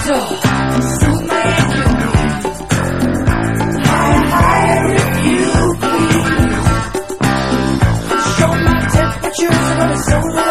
So, soothe my aching knees. Higher if you please. Show my temperatures running so low.